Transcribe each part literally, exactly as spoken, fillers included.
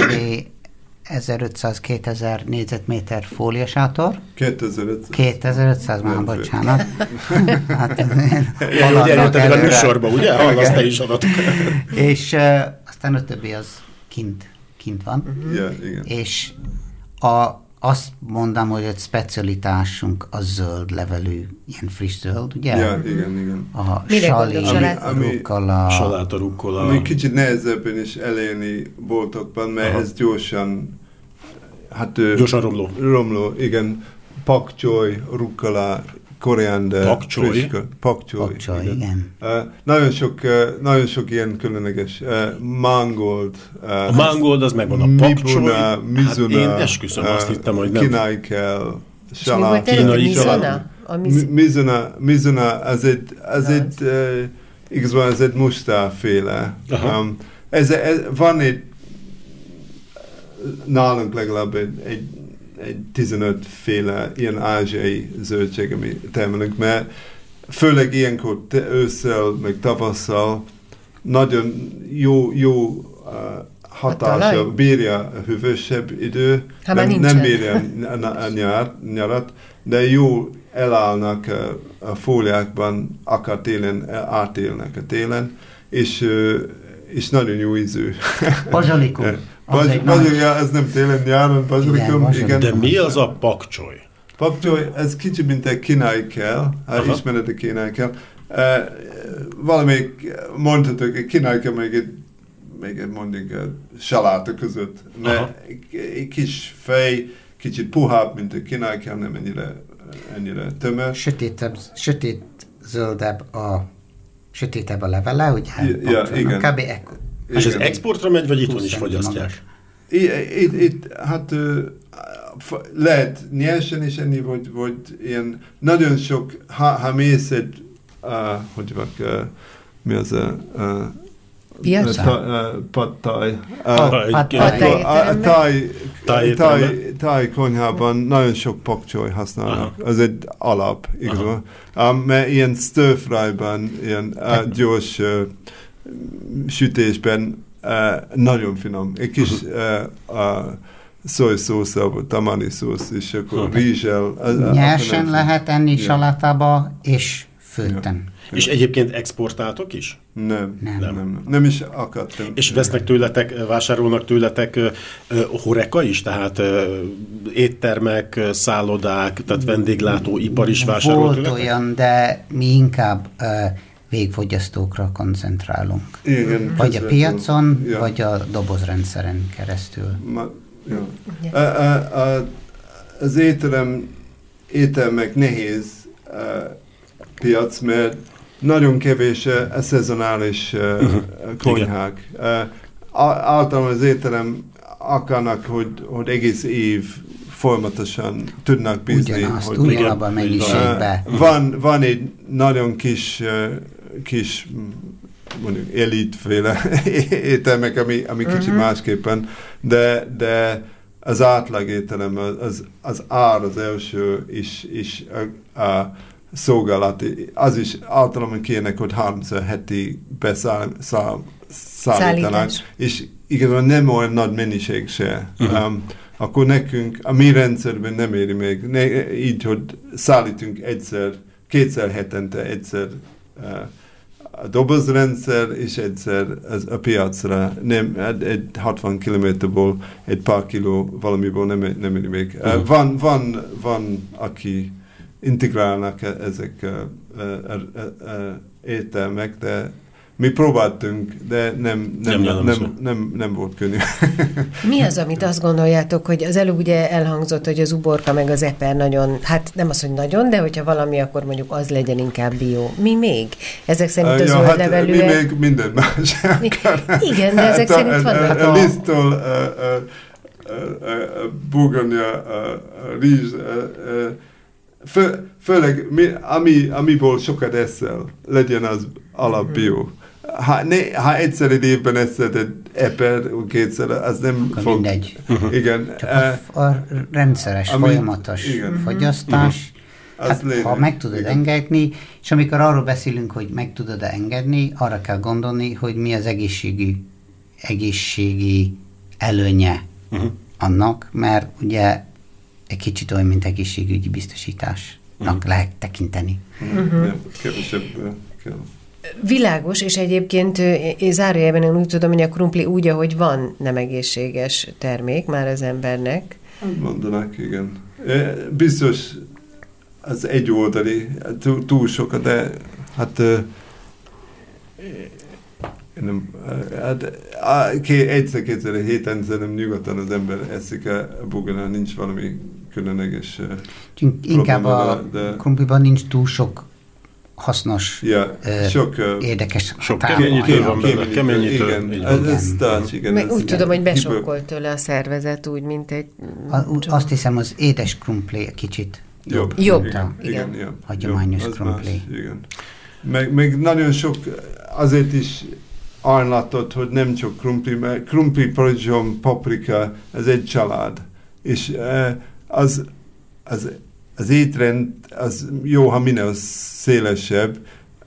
kb. ezerötszáz-kétezer négyzetméter fóliasátor. kétezer-ötszáz. kétezer-ötszáz, már bocsánat. Hát ilyen, úgy eljöttetek a műsorba, ugye? Hallasz te is adatokat. És uh, aztán a többi az kint, kint van. Uh-huh. Yeah, igen. És a, azt mondom, hogy egy specialitásunk a zöld levelű, ilyen friss zöld, ugye? Ja, igen, igen. A Mire sali, ami, rukkola. Saláta, rukkola. Ami kicsit nehezebben is elérni boltokban, mert Aha. ez gyorsan hát... Gyorsan romló. Romló, igen. Pakcsoly, rukkola, koriander. Pakcsoly? Pakcsoly, Pakcsoly, igen. igen. Uh, nagyon, sok, uh, nagyon sok ilyen különleges. Uh, mangold. Uh, a mangold az megvan, a pakcsoly. Mibuna, mizuna. Hát én esküszöm, uh, azt hittem, hogy nem. Kinaikel. És mi volt előtt? Mizuna? Mizuna, mizuna, ez egy, ez egy uh, igazából ez egy mustárféle. Um, ez, ez, van egy, nálunk legalább egy, egy, egy tizenöt féle ilyen ázsiai zöldség, ami termelünk, mert főleg ilyenkor ősszel, meg tavasszal nagyon jó, jó uh, hatása, bírja a hűvösebb idő, ha nem, nem bírja a nyár, nyarat, de jó elállnak a, a fóliákban, akár télen, átélnek a télen, és, és nagyon jó ízű. Bazsalikum. Bazsalikum, ja, ez nem télen, nyáron, bazsalikum. Igen, igen. De mi az a pakcsoly? Pakcsoly, ez kicsi, mint egy kinaikel, ismered a kinaikel. Uh, valamelyik mondhatok, egy kinaikel még egy még egy mondjuk a saláta között, mert egy kis fej, kicsit puhább, mint a kinaikel, nem ennyire, ennyire tömör. Sötétebb, sötét zöldebb a sötétebb a levele, ugye? Ja, ja, igen. Kb. Ekkor. És ez exportra megy, vagy itthon is fogyasztják? Itt, itt, hát lehet nyersen is enni, vagy, vagy ilyen nagyon sok, ha, ha mész egy, uh, hogy van, uh, mi az a uh, Piacán? Pattaj. Táj konyhában nagyon sok pakcsoly használnak. Az egy alap, igazán. Um, mert ilyen stir fry-ban, ilyen uh, gyors uh, sütésben uh, nagyon finom. Egy kis uh, uh, szójszósza, vagy tamari szósz, és akkor rizssel. Nyersen lehet enni salátába, és főtten. És egyébként exportáltok is? Nem, nem, nem. Nem, nem is akartam. És vesznek tőletek, vásárolnak tőletek uh, horeka is? Tehát uh, éttermek, szállodák, tehát vendéglátó ipar is vásárol Volt tőletek? olyan, de mi inkább uh, végfogyasztókra koncentrálunk. Igen, vagy a piacon, ja. vagy a dobozrendszeren keresztül. Ma, ja. a, a, a, az étterem, éttermek nehéz uh, piac, mert nagyon kevés a szezonális uh, uh-huh. konyhák. Uh, általában az étterem akarnak, hogy, hogy egész év folyamatosan tudnak bízni. Ugyanazt, hogy ugyanabban mennyiségben. Uh, van, van egy nagyon kis, uh, kis mondjuk elitféle éttermek, ami, ami uh-huh. kicsit másképpen, de, de az átlag étterem, az, az ár az első is, is a, a szolgálati, az is általában kérnek, hogy háromszor heti beszállítanak, és igazán nem olyan nagy mennyiség se. Uh-huh. Um, akkor nekünk, a mi rendszerben nem éri még, ne, így, hogy szállítunk egyszer, kétszer hetente egyszer uh, a dobozrendszer, és egyszer az, a piacra, nem, egy hatvan kilométerból egy pár kiló valamiből nem, nem éri még. Uh-huh. Uh, van, van, van, aki integrálnak ezek uh, uh, uh, uh, ételmek, de mi próbáltunk, de nem, nem, nem, nem, nem, nem volt könnyű. Mi az, amit azt gondoljátok, hogy az előbb ugye elhangzott, hogy az uborka meg az eper nagyon, hát nem az, hogy nagyon, de hogyha valami, akkor mondjuk az legyen inkább bio. Mi még? Ezek szerint az ja, zöld hát levelűek... mi még minden más. Igen, de ezek hát szerint vannak a... A liszttől, a burgonya, a rizs, Fő, főleg, mi, ami, amiből sokat eszel, legyen az alap bio. Ha, ne, ha egyszer egy évben eszed egy eper, kétszer, az nem akkor fog... mindegy. Igen. Csak a, a rendszeres, ami, folyamatos igen. fogyasztás, uh-huh. hát, ha meg tudod igen. engedni, és amikor arról beszélünk, hogy meg tudod engedni, arra kell gondolni, hogy mi az egészségi, egészségi előnye uh-huh. annak, mert ugye egy kicsit olyan, mint egészségügyi biztosításnak uh-huh. lehet tekinteni. Uh-huh. Kevesebb kell. Világos, és egyébként zárójelben én úgy tudom, hogy a krumpli úgy, ahogy van, nem egészséges termék már az embernek. Mondanak, igen. Biztos az egy oldali, túl sokat, de hát nem, hát egyszer-kétszer a héten szerintem nyugodtan az ember eszik a burgernál, nincs valami különleges inkább a de... krumpliban nincs túl sok hasznos, ja, uh, sok, érdekes sok keményítő van benne, keményítő. Igen, ez, ez starch, igen. Meg úgy ez, tudom, hogy besokkolt tőle a szervezet, úgy, mint egy... A, azt hiszem, az édes krumpli kicsit jobb. Jobb, igen. igen. igen. Hagyományos jobb, krumpli. Más, igen. Meg, meg nagyon sok, azért is aránlatot, hogy nem csak krumpli, mert krumpli, paradicsom, paprika, ez egy család. És az, az, az étrend, az jó, ha minél szélesebb,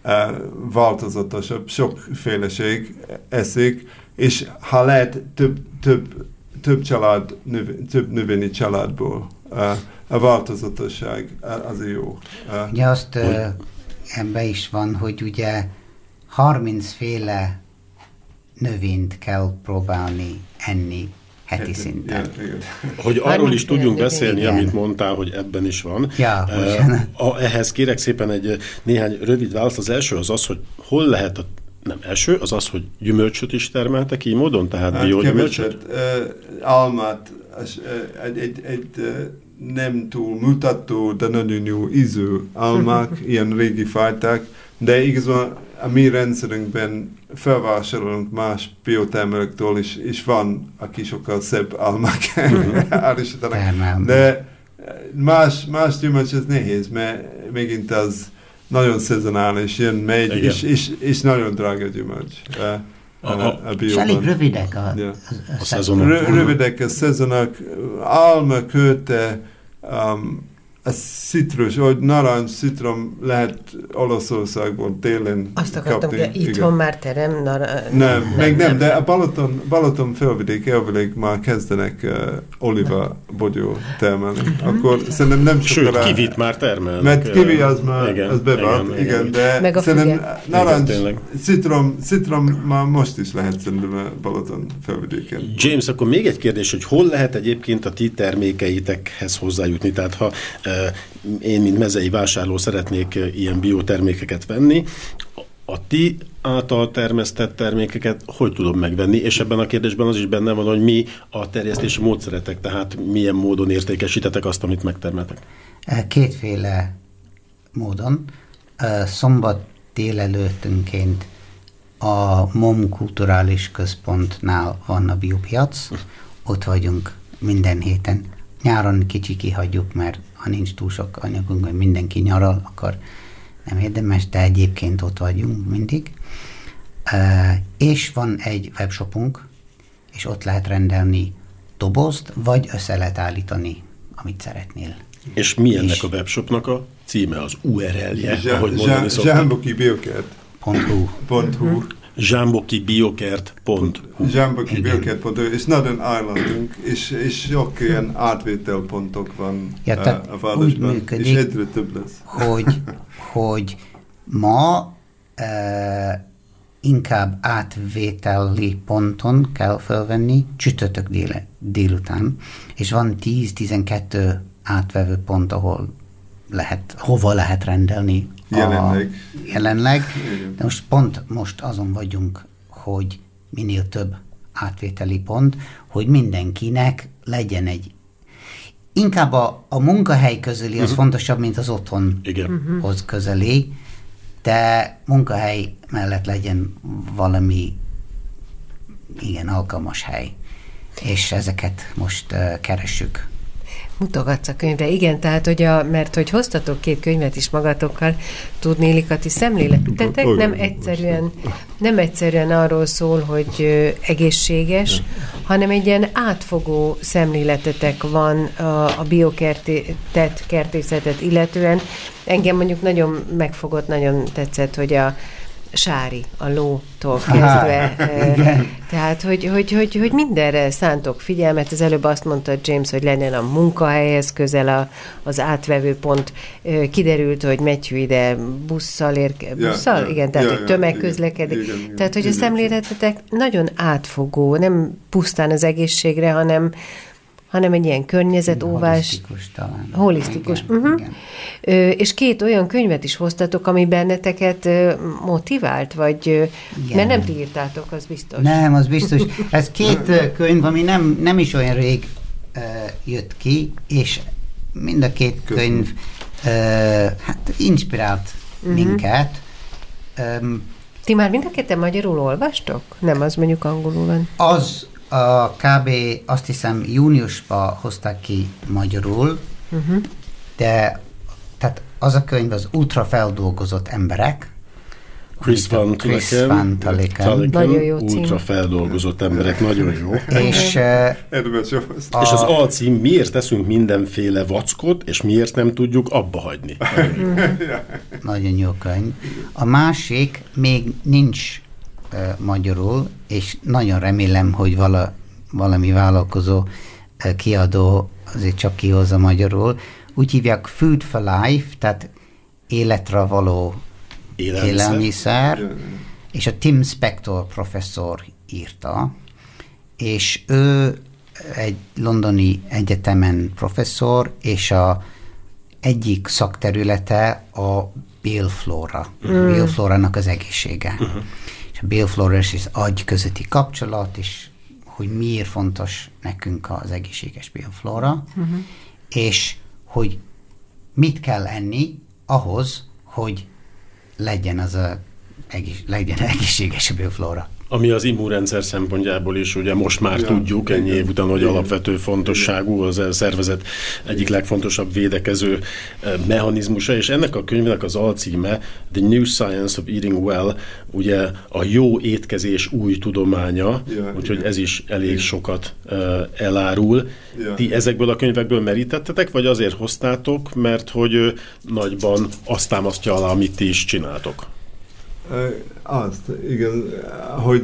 változatosabb, sokféleség eszik, és ha lehet több, több, több család, növ, több növényi családból, a változatosság az jó. Ugye azt uh, ebben is van, hogy ugye harmincféle növényt kell próbálni enni heti szinten. Ja, hogy arról is tudjunk beszélni, igen. amit mondtál, hogy ebben is van. Ja, uh, ehhez kérek szépen egy néhány rövid választ. Az első az az, hogy hol lehet a nem első, az az, hogy gyümölcsöt is termeltek így módon, tehát hát biogyümölcsöt? Uh, almát, egy, egy, egy nem túl mutató, de nagyon jó ízű almák, ilyen régi fajták, de igazán a mi rendszerünkben felvásárolunk más biotermelőktől, és, és van, aki sokkal szebb almák állítanak. De más, más gyümölcs ez nehéz, mert megint az nagyon szezonális, jön, megy, és, és, és nagyon drága gyümölcs. A, a, a és elég rövidek a, ja. a, a szezonok. Rö, rövidek a szezonok, alma, köte, um, a citrus, hogy narancs, citrom lehet Olaszországból télen azt akartam, hogy itthon igen. már terem narancs. Nem, nem, meg nem, nem, de a Balaton, Balaton felvidék, elvileg már kezdenek uh, oliva bogyó termelni. Akkor szerintem nem sokára... Sőt, kivit már termelnek. Mert kivi az már igen, az bevált, igen, igen, igen, de meg szerintem narancs, citrom, citrom már most is lehet szerintem a Balaton felvidéken. James, akkor még egy kérdés, hogy hol lehet egyébként a ti termékeitekhez hozzájutni? Tehát ha én, mint mezei vásárló szeretnék ilyen biotermékeket venni, a ti által termesztett termékeket hogy tudom megvenni? És ebben a kérdésben az is benne van, hogy mi a terjesztési módszeretek, tehát milyen módon értékesítetek azt, amit megtermeltek? Kétféle módon. Szombat délelőttönként a MOM Kulturális Központnál van a biopiac, ott vagyunk minden héten. Nyáron kicsi kihagyjuk, mert ha nincs túl sok anyagunk, hogy mindenki nyaral, akkor nem érdemes, de egyébként ott vagyunk mindig. Uh, és van egy webshopunk, és ott lehet rendelni dobozt, vagy össze lehet állítani, amit szeretnél. És mi ennek és a webshopnak a címe, az u er el-je, zsá, ahogy mondani szokták? Zsámboki biokert pont hu zsámboki biokert pont hu zsámboki biokert pont hu és nagyon Islandunk, és, és sok ilyen átvételpontok van ja, a, a városban, működik, és egyre több lesz. Hogy, hogy ma uh, inkább átvételi ponton kell felvenni csütörtök dél, délután, és van tíz-tizenkettő átvevő pont, ahol lehet, hova lehet rendelni jelenleg. A, jelenleg. De most pont most azon vagyunk, hogy minél több átvételi pont, hogy mindenkinek legyen egy inkább a, a munkahely közeli az uh-huh. fontosabb, mint az otthonhoz közeli, de munkahely mellett legyen valami igen, alkalmas hely. És ezeket most uh, keressük. Mutogatsz a könyvre. Igen, tehát, hogy a, mert hogy hoztatok két könyvet is magatokkal, tudnélik a ti szemléletetek, nem egyszerűen, nem egyszerűen arról szól, hogy egészséges, hanem egy ilyen átfogó szemléletetek van a, a biokertet, kertészetet illetően. Engem mondjuk nagyon megfogott, nagyon tetszett, hogy a Sári, a lótól kezdve. Igen. Tehát, hogy, hogy, hogy, hogy mindenre szántok figyelmet. Az előbb azt mondta James, hogy legyen a munkahelyhez közel a, az átvevő pont. Kiderült, hogy Matthew ide busszal érke... Busszal? Ja, ja, igen, tehát ja, egy tömegközlekedik. igen, igen, tehát, hogy igen, a szemléletetek nagyon átfogó, nem pusztán az egészségre, hanem hanem egy ilyen környezetóvás. Holisztikus talán. Holisztikus. Igen, uh-huh. igen. Ö, és két olyan könyvet is hoztatok, ami benneteket ö, motivált, vagy ö, mert nem ti írtátok, az biztos. Nem, az biztos. Ez két ö, könyv, ami nem, nem is olyan rég uh, jött ki, és mind a két Köszönöm. könyv uh, hát inspirált uh-huh. minket. Um, Ti már mind a ketten magyarul olvastok? Nem, az mondjuk angolul van. Az a kb. Azt hiszem júniusban hozták ki magyarul, uh-huh. de tehát az a könyv az ultrafeldolgozott emberek. Chris Van Tulleken, nagyon jó cím. Ultrafeldolgozott emberek, nagyon jó. És, uh, a, és az alcím, miért teszünk mindenféle vackot, és miért nem tudjuk abba hagyni. Nagyon jó könyv. A másik még nincs uh, magyarul, és nagyon remélem, hogy vala, valami vállalkozó uh, kiadó azért csak kihozza magyarul. Úgy hívják Food for Life, tehát életre való élelmiszer, élelmiszer és a Tim Spector professzor írta, és ő egy londoni egyetemen professzor, és a egyik szakterülete a bélflóra, mm. a bélflórának az egészsége. Uh-huh. És a bélflóra és az agy közötti kapcsolat, és hogy miért fontos nekünk az egészséges bélflóra, uh-huh. és hogy mit kell enni ahhoz, hogy legyen az a egész, legyen egészséges bélflóra. Ami az immunrendszer szempontjából is, ugye most már ja, tudjuk ennyi év után, hogy alapvető fontosságú, az a szervezet egyik legfontosabb védekező mechanizmusa, és ennek a könyvnek az alcíme The New Science of Eating Well, ugye a jó étkezés új tudománya, ja, úgyhogy igen. ez is elég igen. sokat uh, elárul. Ja. Ti ezekből a könyvekből merítettetek, vagy azért hoztátok, mert hogy uh, nagyban azt támasztja alá, amit ti is csináltok? Azt, igen, hogy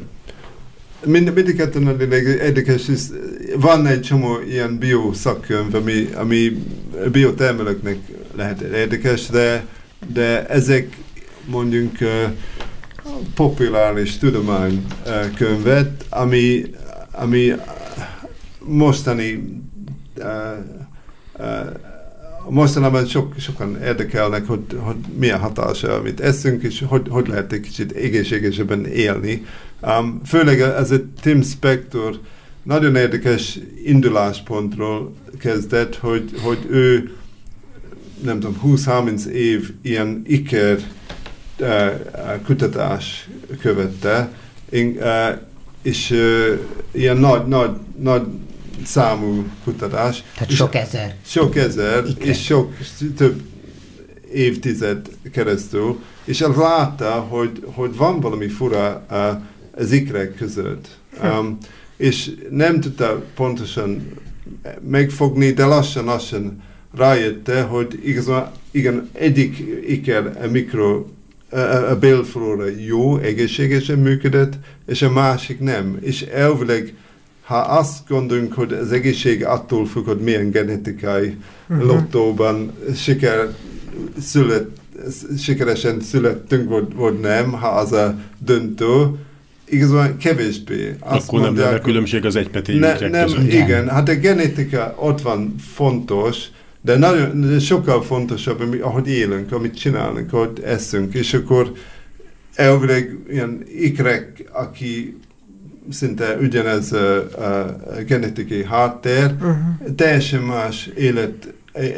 mind, mindig ketten érdekes, és van egy csomó ilyen bio szakkönyv, ami, ami biotermelőknek lehet érdekes, de, de ezek mondjuk populáris tudománykönyvet, ami, ami mostani mostanában sok, sokan érdekelnek, hogy, hogy milyen hatása, amit eszünk, és hogy, hogy lehet egy kicsit egészségesebben élni. Um, főleg ez a Tim Spector nagyon érdekes induláspontról kezdett, hogy, hogy ő nem tudom, húsz-harminc év ilyen iker uh, kutatás követte, in, uh, és uh, ilyen nagy, nagy, nagy számú kutatás. Tehát sok ezer. Sok ezer, Ikre. és sok, több évtized keresztül, és el látta, hogy, hogy van valami fura uh, az ikrek között. Um, és nem tudta pontosan megfogni, de lassan-lassan rájötte, hogy igazán, igen, egyik iker a mikro, a, a bélflóra jó, egészségesen működött, és a másik nem. És elvileg ha azt gondolunk, hogy az egészség attól függ, hogy milyen genetikai uh-huh. lottóban siker, szület, sikeresen születtünk, vagy, vagy nem, ha az a döntő, igazán kevésbé. Azt Akkor mondják, nem lenne különbség az egypetélyűkrek ne, között. Igen, hát a genetika ott van fontos, de nagyon, de sokkal fontosabb, ami, ahogy élünk, amit csinálunk, ahogy eszünk, és akkor elvileg ilyen ikrek, aki szinte ugyanez a, a, a genetikai háttér, uh-huh. teljesen más élet,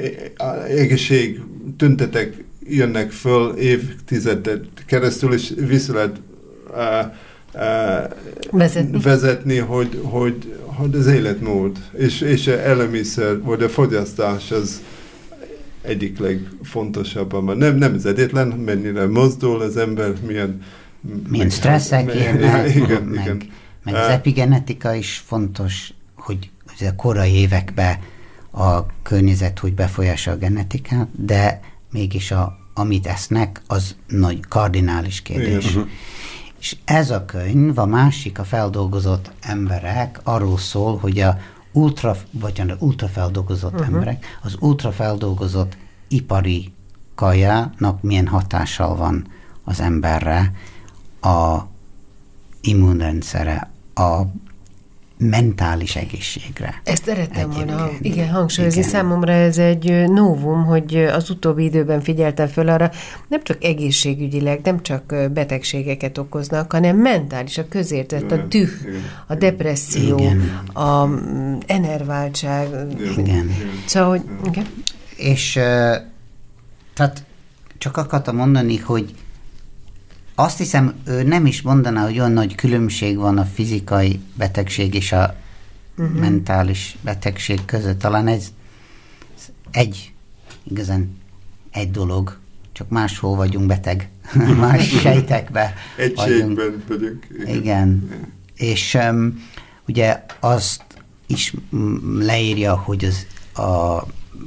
egészség tüntetek jönnek föl évtizedet keresztül, és vissza lehet uh, uh, vezetni, vezetni hogy, hogy, hogy az életmód, és, és az élelmiszer, vagy a fogyasztás az egyik legfontosabb. Nem, nem az egyetlen, mennyire mozdul az ember, milyen milyen stresszek jönnek, igen, meg, igen. meg az epigenetika is fontos, hogy a korai években a környezet hogy befolyásolja a genetikát, de mégis a amit esznek, az nagy kardinális kérdés. Igen. És ez a könyv, a másik, a feldolgozott emberek, arról szól, hogy a ultra, vagy ultrafeldolgozott uh-huh. emberek, az ultrafeldolgozott ipari kajának milyen hatással van az emberre, a immunrendszere, a mentális egészségre. Ezt szerettem volna igen, hangsúlyozni. Igen. Számomra ez egy novum, hogy az utóbbi időben figyeltem föl arra, nem csak egészségügyileg, nem csak betegségeket okoznak, hanem mentális, a közértett, a düh, a depresszió, igen. a enerváltság. Igen. Szóval, hogy... Okay. És uh, tehát csak akartam mondani, hogy azt hiszem, ő nem is mondaná, hogy olyan nagy különbség van a fizikai betegség és a uh-huh. mentális betegség között. Talán ez egy, igazán egy dolog, csak máshol vagyunk beteg, más sejtekbe Egységben vagyunk. Igen. Igen. És um, ugye azt is leírja, hogy az, a,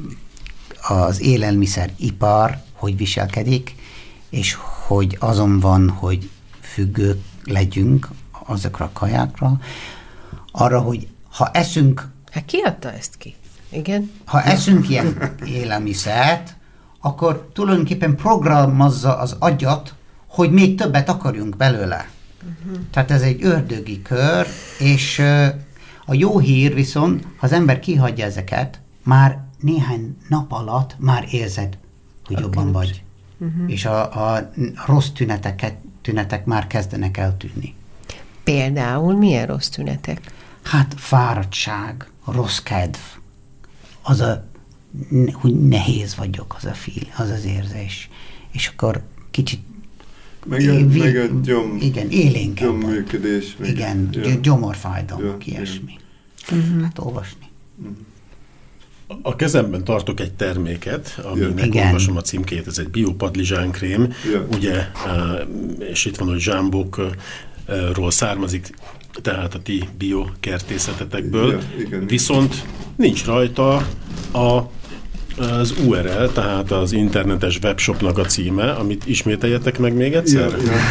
az élelmiszeripar hogy viselkedik, és hogy azon van, hogy függők legyünk azokra a kajákra, arra, hogy ha eszünk... Hát ki adta ezt ki? Igen? Ha eszünk ilyen élelmiszert, akkor tulajdonképpen programozza az agyat, hogy még többet akarjunk belőle. Uh-huh. Tehát ez egy ördögi kör, és uh, a jó hír viszont, ha az ember kihagyja ezeket, már néhány nap alatt már érzed, hogy okay. jobban vagy. Uh-huh. És a, a rossz tüneteket, tünetek már kezdenek eltűnni. Például milyen rossz tünetek? Hát fáradtság, rossz kedv, az a, hogy nehéz vagyok, az a feel, az az érzés. És akkor kicsit meg a, vi, meg a gyom, igen, élénkebb. Gyoműködés. Igen, ja. gyomorfájdalmak, ja, ilyesmi. Uh-huh. Hát olvasni. Uh-huh. A kezemben tartok egy terméket, aminek yeah. olvasom a címkét, ez egy biopadlizsánkrém, yeah. ugye, és itt van, hogy zsámbokról származik, tehát a ti biokertészetetekből, yeah, viszont nincs rajta a, az u er el, tehát az internetes webshopnak a címe, amit ismételjetek meg még egyszer.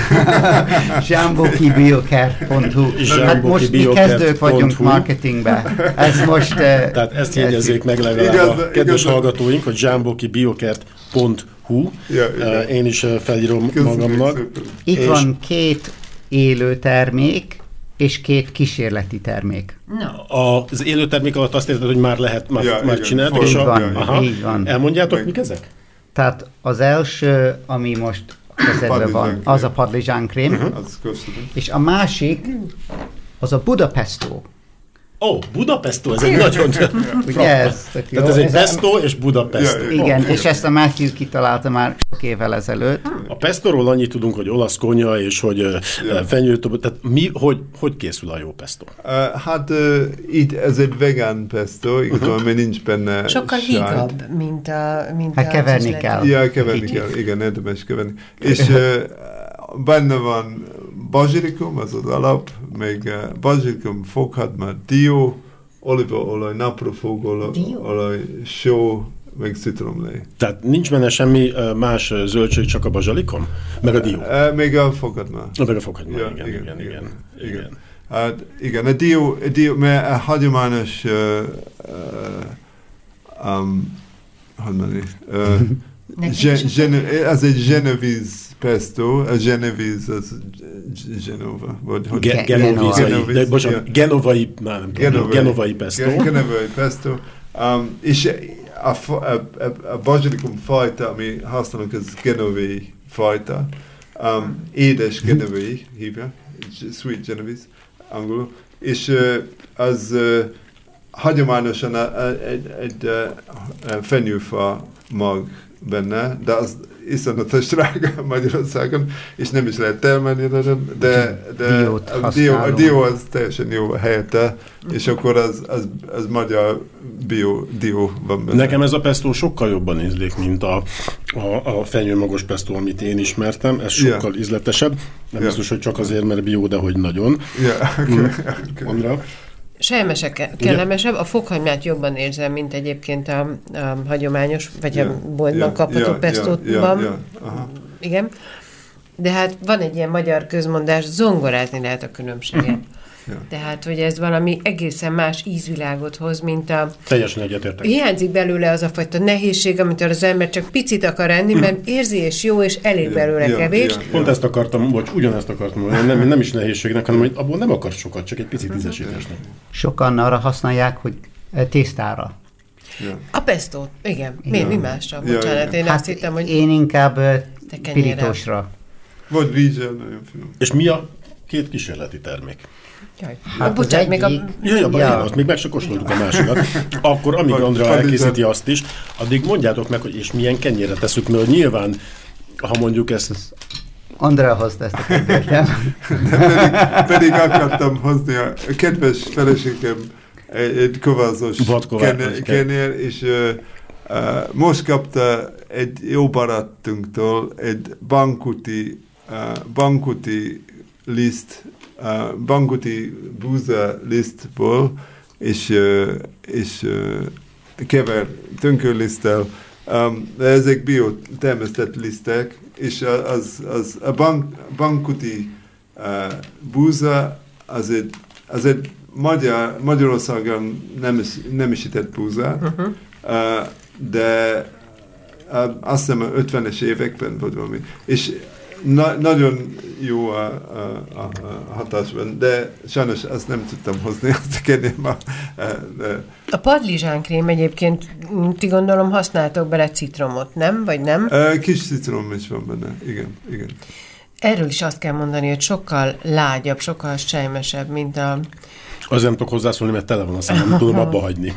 zsámboki biokert pont hu Hát most mi kezdők vagyunk marketingben. Ez most... Uh, Tehát ezt jegyezzék meg legalább igaz, a kedves igaz, hallgatóink, hogy zsámboki biokert pont hu Ja, uh, én is felírom köszönjük magamnak. Szépen. Itt és van két élő termék, és két kísérleti termék. No. Az élő termék alatt azt érted, hogy már lehet, már, ja, már csinálni. Így van, aha. Így van. Elmondjátok, Meg. mik ezek? Tehát az első, ami most kezedben van, az a padlizsánkrém. Uh-huh. És a másik, az a Budapesto. Ó, oh, Budapesto, ez egy nagyon... Ugye ez? Tehát ez egy pesto és Budapesto. Igen, oh, és ezt a Matthew kitalálta már sok évvel ezelőtt. A pestóról annyit tudunk, hogy olasz konya, és hogy yeah. fenyőtobot, tehát mi, hogy, hogy készül a jó pesto? Uh, hát uh, itt ez egy vegán pesto, igazából, uh-huh. mert nincs benne sokkal hígabb, mint a... Mint hát a keverni kell. Ja, keverni Kicsit. kell, igen, érdemes keverni. És uh, benne van bazsilikum, az az alap, még uh, bazsilikum, fokhagymá, dió, olívaolaj, napraforgóolaj, só, meg citromlé. Tehát nincs benne semmi uh, más uh, zöldség, csak a bazsalikom? Meg a dió? Uh, még a fokhagymá. No, meg a fokhagymá, ja, igen, igen, igen, igen, igen. igen. igen. Hát, igen, a dió, a dió, mert a hagyományos uh, uh, um, hogy mondani, uh, gen, gen, ez egy genovese pesto, a genovese az Genova, vagy hogy Ge- genovizai, bocsánat, genovai, nem tudom, genovai pesto. Genovai pesto, um, és a, a, a, a bazsilikum fajta, ami használunk, az genovai fajta, um, édes genovai hívják, sweet genovese, angolul, és uh, az uh, hagyományosan egy, egy uh, fenyőfa mag benne, de az iszonyatos drága Magyarországon, és nem is lehet termelni, de, de a, dió, a dió az teljesen jó helyette, és akkor az, az, az magyar bio dió van benne. Nekem ez a pesto sokkal jobban ízlik, mint a, a, a fenyőmagos pesto, amit én ismertem, ez sokkal yeah. ízletesebb, nem yeah. biztos, hogy csak azért, mert bio, de hogy nagyon. Yeah. Okay. Okay. Andra? Sejmesek kellemesebb, a fokhagymát jobban érzem, mint egyébként a, a hagyományos, vagy yeah, a boltban yeah, kapható yeah, pestóban. Yeah, yeah, yeah, igen. De hát van egy ilyen magyar közmondás, zongorázni lehet a különbséget. Ja. Tehát, hogy ez valami egészen más ízvilágot hoz, mint a... Teljesen egyetértek. Hiányzik belőle az a fajta nehézség, amit az ember csak picit akar enni, mert érzi és jó, és elég ja, belőle ja, kevés. Ja, ja. Pont ezt akartam, vagy ugyanezt akartam mondani, nem, nem is nehézségnek, hanem hogy abból nem akar sokat, csak egy picit ízesítésnek. Sokan arra használják, hogy tésztára. Ja. A pestót, igen. Mi, ja. mi másra? Bocsánat, ja, én hát azt hittem, hogy... Én inkább pirítósra. Vagy rízsel, nagyon finom. És mi a két kísérleti termék? Jaj, hát bocsánat, még a... Jaj, abban ja. Azt még meg se kóstoltuk a másikat. Akkor, amíg Andrea elkészíti azt is, addig mondjátok meg, hogy és milyen kenyérre tesszük, mert nyilván, ha mondjuk ezt... Andrea hozta ezt a kérdést, nem? pedig, pedig akartam hozni a kedves feleségem egy, egy kovázos kenyér, és uh, uh, most kapta egy jó barátunktól egy bankuti, uh, bankuti liszt, Uh, bankuti búza lisztból, és, uh, és uh, kever tönkörliszttel. Um, de ezek biotermesztett lisztek, és az, az, a bank, bankuti uh, búza az egy, az egy Magyar, Magyarországon nem, nem isített búza, uh-huh. uh, de uh, azt hiszem ötvenes években vagy valami. És Na, nagyon jó a, a, a, a hatásban, de sajnos azt nem tudtam hozni, azt kérném a... De... A padlizsánkrém egyébként, ti gondolom használtok bele citromot, nem? Vagy nem? Kis citrom is van benne, igen, igen. Erről is azt kell mondani, hogy sokkal lágyabb, sokkal sejmesebb, mint a... Azért nem tudok hozzászólni, mert tele van a szemem, nem tudom abba hagyni.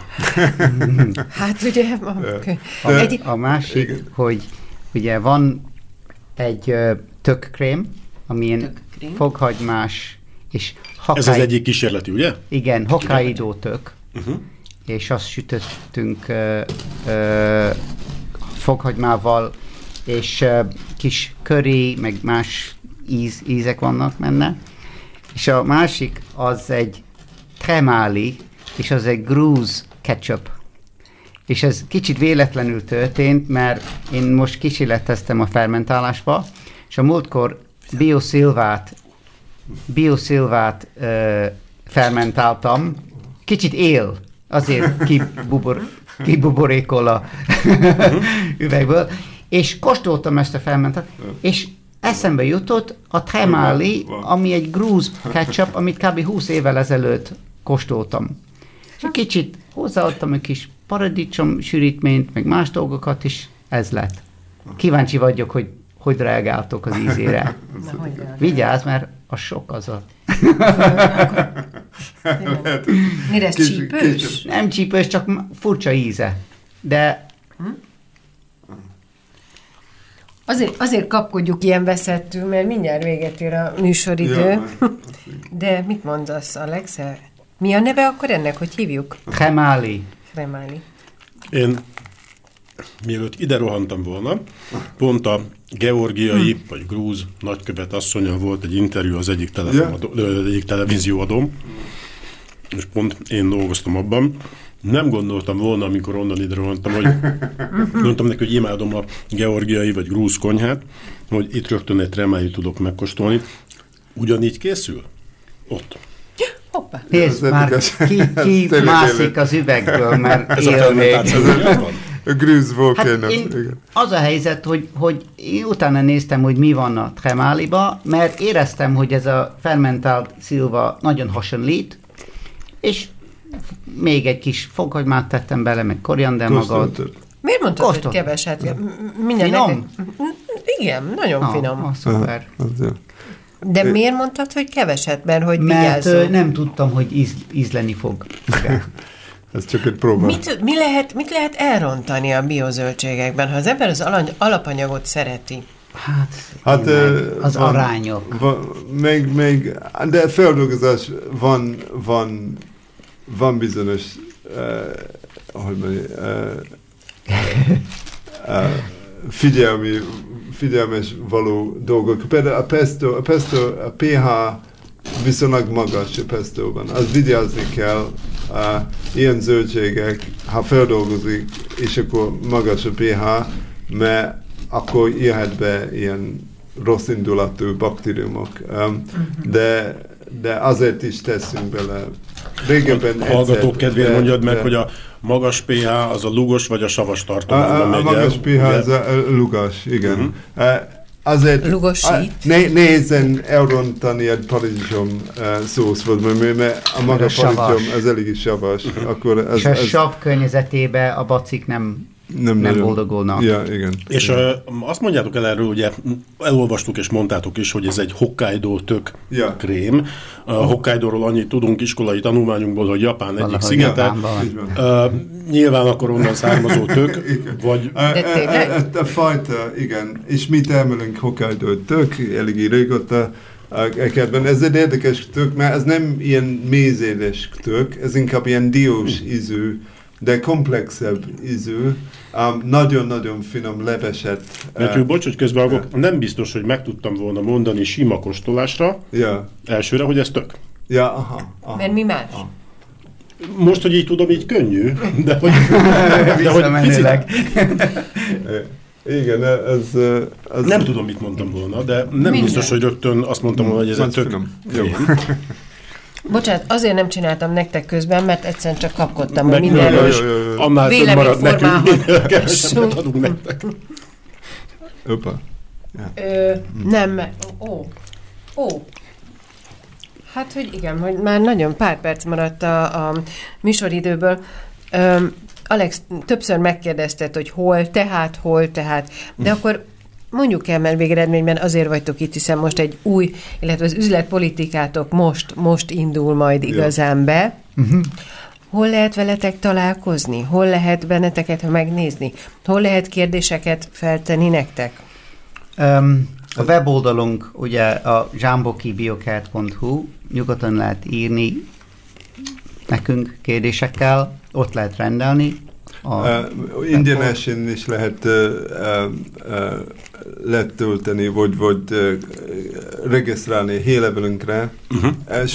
Hát ugye... A, egy... a másik, igen. hogy ugye van egy uh, tökkrém, amilyen fokhagymás és Hokkaido. Ez az egyik kísérleti, ugye? Igen, Hokkaido tök. Uh-huh. És azt sütöttünk uh, uh, fokhagymával, és uh, kis curry, meg más íz, ízek vannak benne. És a másik az egy tremali, és az egy grúz ketchup. És ez kicsit véletlenül történt, mert én most kísérleteztem a fermentálásba, és a múltkor bioszilvát, bioszilvát uh, fermentáltam, kicsit él, azért kibubor, kibuborékol a üvegből, és kóstoltam ezt a fermentált, és eszembe jutott a tremali, ami egy grúz ketchup, amit kb. húsz évvel ezelőtt kóstoltam. És kicsit hozzáadtam egy kis paradicsom sűrítményt, meg más dolgokat is, ez lett. Kíváncsi vagyok, hogy hogy reagáltok az ízére. Vigyázz, mert a sok az a... Mire ez csípős? Nem csípős, csak furcsa íze. De... Hm? Azért, azért kapkodjuk ilyen veszettül, mert mindjárt véget ér a műsoridő. De mit mondasz, Alex? Mi a neve akkor ennek, hogy hívjuk? Tremali. Tremali. Én mielőtt ide rohantam volna, pont a georgiai hmm. vagy grúz nagykövet asszonya volt egy interjú az egyik, telefonadó, yeah. egyik televízióadóm, és pont én dolgoztam abban. Nem gondoltam volna, amikor onnan ide rohantam, hogy mondtam neki, hogy imádom a georgiai vagy grúz konyhát, hogy itt rögtön egy tremáit tudok megkóstolni. Ugyanígy készül? Ott. Hoppá. Nézd, már ki, ki mászik az üvegből, mert ez él még. A grúz volcano. Hát az a helyzet, hogy, hogy én utána néztem, hogy mi van a tremáliba, mert éreztem, hogy ez a fermentált szilva nagyon hasonlít, és még egy kis fokhagymát tettem bele, meg koriander magad. Miért mondtad, Kóstolt. hogy keveset? Finom? Igen, nagyon ah, finom. Ah, szuper. Ah, De é. miért mondtad, hogy keveset? Mert hogy Mert vigyázzunk? nem tudtam, hogy íz, ízleni fog. Ez csak egy próba. Mit, mi lehet, mit lehet elrontani a biozöldségekben, ha az ember az alany, alapanyagot szereti? Hát, hát az van, arányok. Van, még, még, de feldolgozás van, van, van bizonyos uh, hogy mondja, uh, uh, figyelmi, figyelmes való dolgok. Például a pesto, a pesto, a pH viszonylag magas a pestóban. Az vigyázni kell, uh, ilyen zöldségek, ha feldolgozik, és akkor magas a pH, mert akkor jöhet be ilyen rossz indulatú baktériumok. Um, de, de azért is teszünk bele. Régebben a hallgatók kedvéért mondjad meg, de, hogy a magas pH az a lugos vagy a savas tartományban megy el. A magas pH az a lugas, igen. Uh-huh. Uh, azért Lugosít. né, nehézen elrontani egy paradicsom uh, szószból, mert a maga paradicsom az eléggé savas. Uh-huh. Akkor ez, és a ez sav környezetében a bacik nem, nem, nem boldogulnak. Ja, igen. És igen. Uh, azt mondjátok el erről, ugye elolvastuk és mondtátok is, hogy ez egy Hokkaido tök ja. krém. A uh, Hokkaidoról annyit tudunk iskolai tanulmányunkból, hogy Japán Valahogy egyik szigete. Uh, nyilván akkor onnan származó tök, vagy... A, a, a, a fajta, igen. És mi termelünk Hokkaido tök, eléggé régóta. Ekedben. Ez egy érdekes tök, mert ez nem ilyen mézéles tök, ez inkább ilyen diós ízű, de komplexebb ízű, um, nagyon-nagyon finom leveset. Mert uh, bocs, hogy közbevágok, uh, nem biztos, hogy meg tudtam volna mondani sima kóstolásra, yeah. elsőre, hogy ez tök. Ja, aha, aha. Mert mi más? Aha. Most, hogy így tudom, így könnyű, de hogy... de hogy igen, ez... ez nem tudom, mit mondtam volna, de nem Minden. biztos, hogy rögtön azt mondtam volna, hogy ez egy tök. Jó. Bocsánat, azért nem csináltam nektek közben, mert egyszerűen csak kapkodtam, Meg hogy mindenről is annál több marad nekünk, minél kevesebbet adunk nektek. Opa. Ö, nem, ó, ó. Hát, hogy igen, hogy már nagyon pár perc maradt a, a műsoridőből. Ö, Alex, többször megkérdezted, hogy hol, tehát, hol, tehát, de akkor mondjuk el, mert végeredményben azért vagytok itt, hiszen most egy új, illetve az üzletpolitikátok most, most indul majd igazán be. Uh-huh. Hol lehet veletek találkozni? Hol lehet benneteket megnézni? Hol lehet kérdéseket feltenni nektek? Um, a weboldalunk ugye a zsámbokibiokert pont hu, nyugodtan lehet írni nekünk kérdésekkel, ott lehet rendelni. Uh, ingyenesen is lehet uh, uh, uh, letölteni, vagy, vagy uh, regisztrálni hírlevelünkre. Uh-huh.